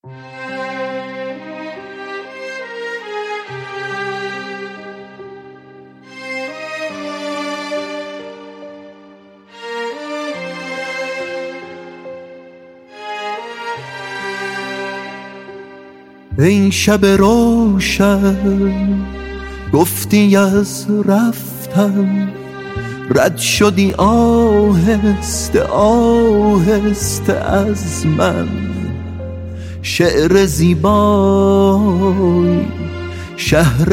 این شب روشن گفتی از رفتن، رد شدی آهسته آهسته از من. شعر زیبایی شهر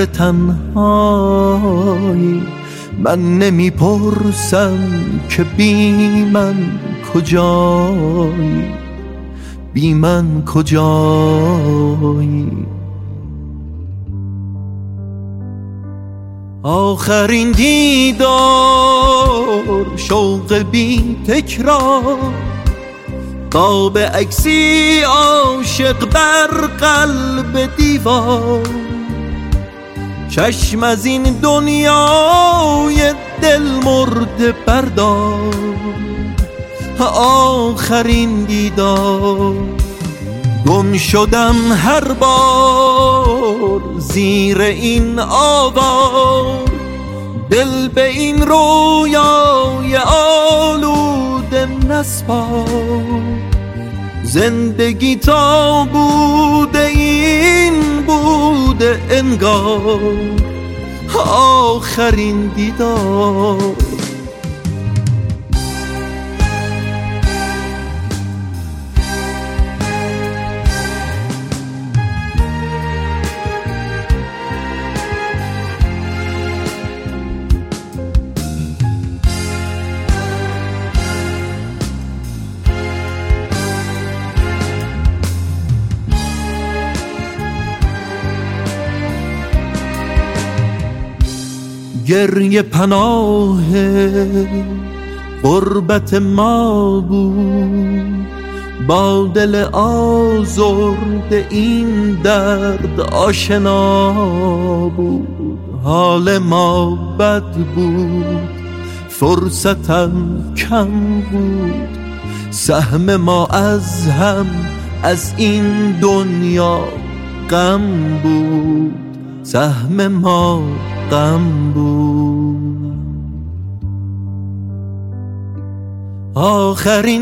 تنهایی، من نمی پرسم که بی من کجایی، بی من کجایی. آخرین دیدار شوق بی تکرار، قاب عکسی عاشق بر قلب دیوار. چشم از این دنیای دل مرده بردار، آخرین دیدار. گم شدم هر بار زیر این آوار، دل به این رویای آلوده نسپار. زندگی تا بوده این بوده انگار، آخرین دیدار. گریه پناه غربت ما بود، با دل آزرده این درد آشنا بود. حال ما بد بود، فرصتم کم بود، سهم ما از هم از این دنیا غم بود، سهم ما غم بود. آخرین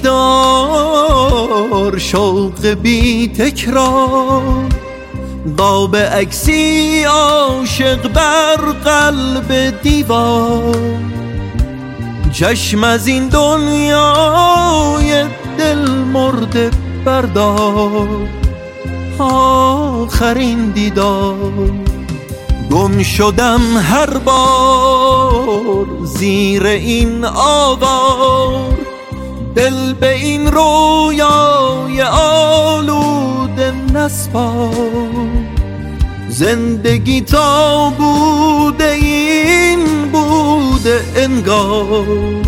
دیدار شوق بی تکرار، قاب عکسی عاشق بر قلب دیوار. چشم از این دنیای دل مرده بردار، آخرین دیدار. گم شدم هر بار زیر این آوار، دل به این رویای آلوده نسپار. زندگی تا بوده این بوده انگار،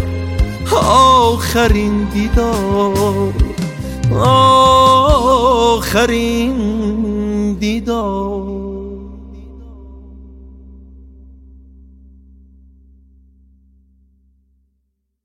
آخرین دیدار، آخرین دیدار.